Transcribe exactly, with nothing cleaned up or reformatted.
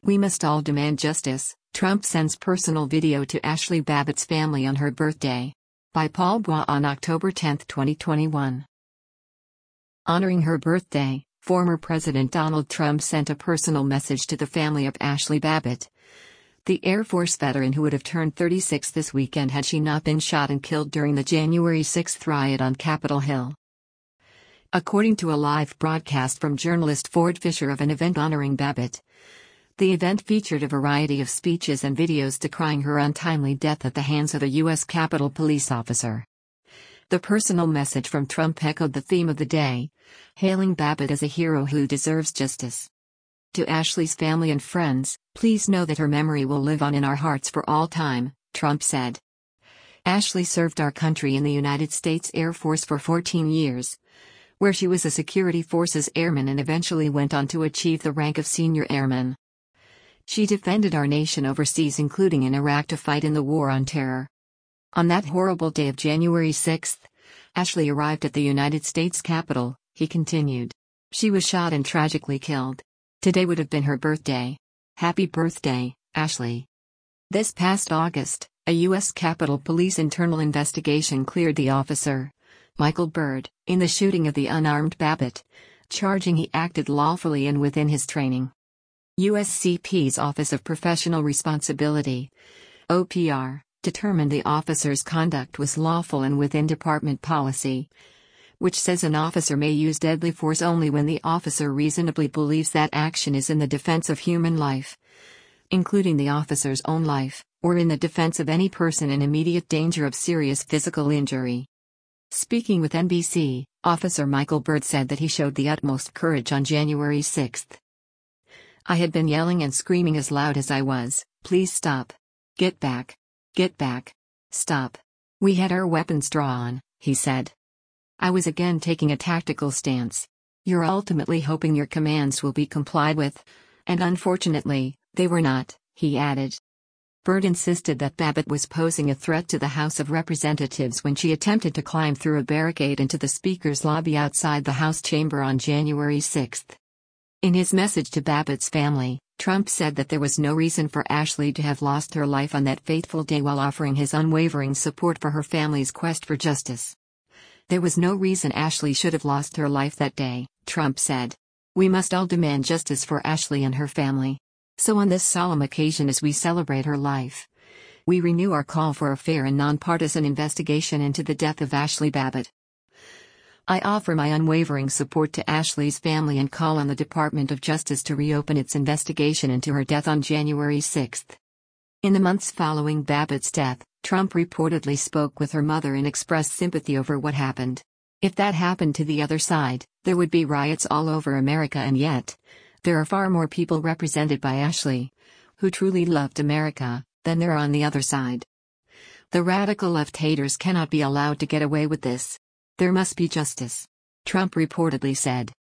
We must all demand justice. Trump sends personal video to Ashley Babbitt's family on her birthday. By Paul Bois on October tenth, twenty twenty-one. Honoring her birthday, former President Donald Trump sent a personal message to the family of Ashley Babbitt, the Air Force veteran who would have turned thirty-six this weekend had she not been shot and killed during the January sixth riot on Capitol Hill. According to a live broadcast from journalist Ford Fischer of an event honoring Babbitt, the event featured a variety of speeches and videos decrying her untimely death at the hands of a U S Capitol police officer. The personal message from Trump echoed the theme of the day, hailing Babbitt as a hero who deserves justice. To Ashley's family and friends, please know that her memory will live on in our hearts for all time, Trump said. Ashley served our country in the United States Air Force for fourteen years, where she was a Security Forces airman and eventually went on to achieve the rank of senior airman. She defended our nation overseas, including in Iraq, to fight in the war on terror. On that horrible day of January sixth, Ashley arrived at the United States Capitol, he continued. She was shot and tragically killed. Today would have been her birthday. Happy birthday, Ashley. This past August, a U S Capitol Police internal investigation cleared the officer, Michael Byrd, in the shooting of the unarmed Babbitt, charging he acted lawfully and within his training. U S C P's Office of Professional Responsibility, O P R, determined the officer's conduct was lawful and within department policy, which says an officer may use deadly force only when the officer reasonably believes that action is in the defense of human life, including the officer's own life, or in the defense of any person in immediate danger of serious physical injury. Speaking with N B C, Officer Michael Byrd said that he showed the utmost courage on January sixth. I had been yelling and screaming as loud as I was, "Please stop. Get back. Get back. Stop." We had our weapons drawn, he said. I was again taking a tactical stance. You're ultimately hoping your commands will be complied with, and unfortunately, they were not, he added. Byrd insisted that Babbitt was posing a threat to the House of Representatives when she attempted to climb through a barricade into the Speaker's lobby outside the House chamber on January sixth. In his message to Babbitt's family, Trump said that there was no reason for Ashley to have lost her life on that fateful day while offering his unwavering support for her family's quest for justice. There was no reason Ashley should have lost her life that day, Trump said. We must all demand justice for Ashley and her family. So on this solemn occasion, as we celebrate her life, we renew our call for a fair and nonpartisan investigation into the death of Ashley Babbitt. I offer my unwavering support to Ashley's family and call on the Department of Justice to reopen its investigation into her death on January sixth. In the months following Babbitt's death, Trump reportedly spoke with her mother and expressed sympathy over what happened. If that happened to the other side, there would be riots all over America, and yet, there are far more people represented by Ashley, who truly loved America, than there are on the other side. The radical left haters cannot be allowed to get away with this. There must be justice, Trump reportedly said.